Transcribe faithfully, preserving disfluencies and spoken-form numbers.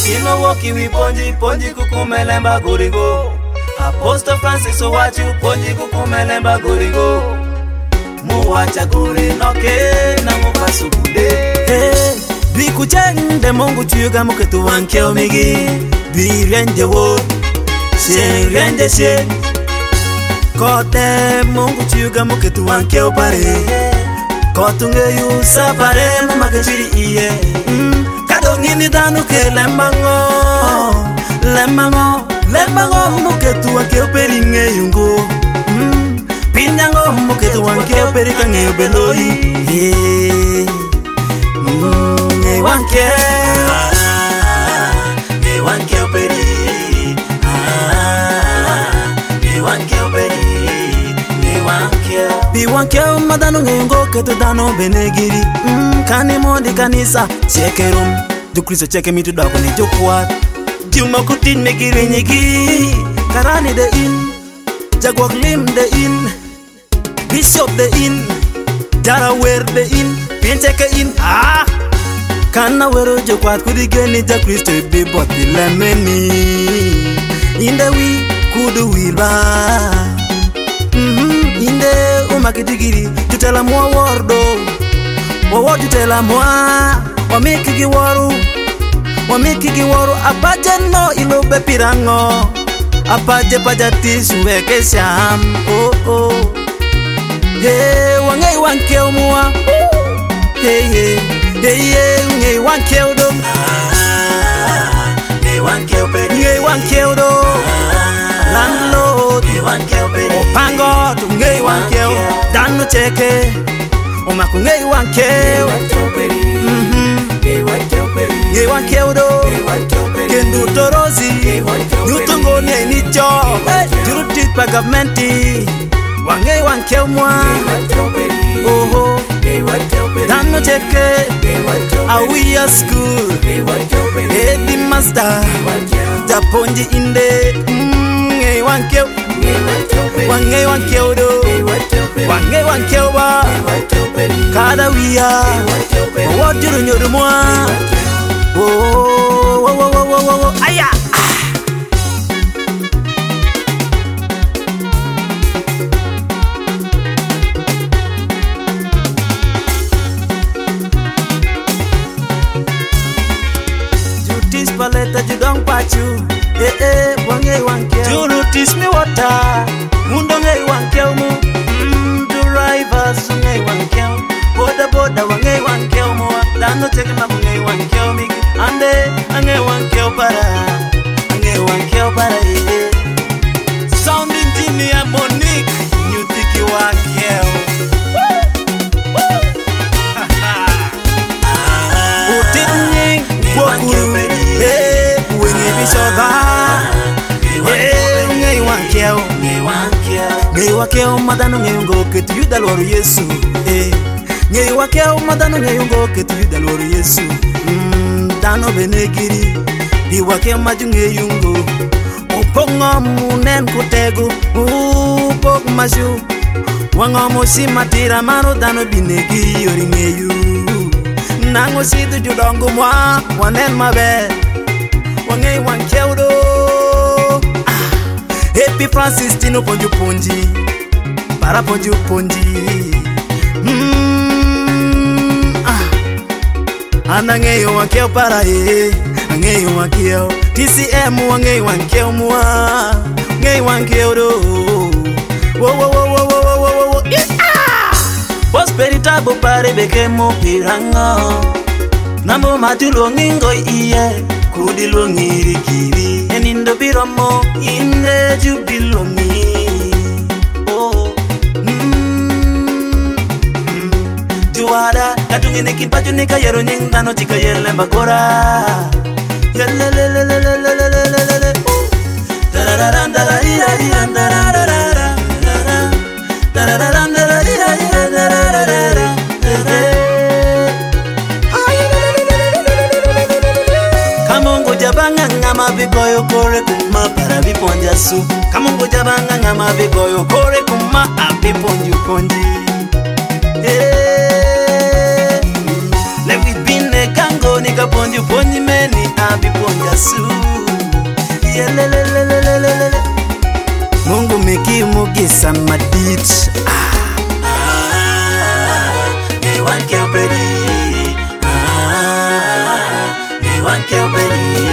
Ino woki wi ponji ponji kukumelemba gurigo. Apostle Francis Owachu ponji kukumelemba gurigo. Muwacha guri noke na mukasu bude. Hey, bi kuchende Mungu tuyuga muketu wanke omigi. Bi renje wo, she renje she. Kote Mungu tuyuga muketu wanke opare. Kotunge yu sapare mumakechiri iye. Mm. Kadongini danu ke lembango, lembango, lembango muketu wanke operi nge yungo. Mm. Pinyango muketu wanke operi kange ubeloi. Yeah. Mm. Nge wanke, nge wanke operi. Nge wanke operi, nge wanke. Bi wanke madanu nge yungo ketu dano benegiri. Mm. Kani mondi kanisa chekerum. Du Kristo cheke mitu dako ni jokwat. Juma kutin megiri nyigi. Karani de in, Jagwak lim de in, Bishop de in, Jarawer de in, Pincheke in. Ah! Kana wero jokwat kudigeni ja Kristo ibi boti lemeni. Inde wi kudu wilba. Mm-hmm. Inde umakidigiri jutela mwa wordo. Wawo jutela mwa Wamiki giwaru, wamiki giwaru apaje no ilobe pirango. Apaje pajati suweke sham. Oh oh. Hey, wangei wanke umua. Hey hey. Hey hey, ngei wanke udo. Ngei wanke uperi. Ngei wanke udo. Landlord. Ngei wanke uperi. Opango, ngei wanke udo. Danu cheke. Omaku ngei wanke uperi. Ye wanke udo, kendu torozi, nyutungo ne nicho, jurutit pa governmenti, wange wanke umwa, oho, dano cheke, awiya school, edi master, japonji inde, nge wanke, wange wanke udo, wange wanke uba, kada wiya, wajuru nyurumwa. Oh, oh, oh, oh, oh, oh, aya. Jutis paleta judong pachu. Eh eh, wange wanke. Jurutis mi wata. Mundo nge wanke mu. Mm, drivers nge wanke. Boda boda wange wanke mu. Dano cheke mamu nge wanke mu. Ande, ange wanke opara, ange wanke opara eh. Sound engineer Monique, nyutiki wanke. Utini, wakuru, eh, wenye bishoga. Eh, ange wanke, ange wanke. Ange wanke madano nge yungo ketu yudalwaru Yesu. Eh, ange wanke madano nge yungo ketu yudalwaru Yesu. Dano benegiri, biwake majunge yungo. Upongo munen kutegu, upok mashu. Wango mosi matira maro dano binegi yoringeyu. Nango sidu judongo mwa, wanen mabe. Wange wanke udo. Ah, Happy Francis tino ponju ponji, para ponju ponji. Anangeyo wankeo para eh, angeyo wankeo T C M wangeyo wankeo mua, angeyo wankeo do. Wo wo wo wo wo wo wo wo. Prosperita bo pare beke mo pirango. Nambo matulo ngingo iye, kudilo ngiri kiri. Enindo biromo inde jubilongi. Wada katungi ne kipachu ne kayero nying dano tika yelle bakora yelle le le le le le le le le tarararandara ira ira tarararara tarararandara ira ira tarararara Kamongo jabanga ngama bigoyo kore kuma para biponja su Kamongo jabanga ngama bigoyo kore kuma abiponju ponji Lewi bine kango nika ponju ponji meni abi ponja kesan madit. Me wan ke obedi, ah, me wan ke obedi.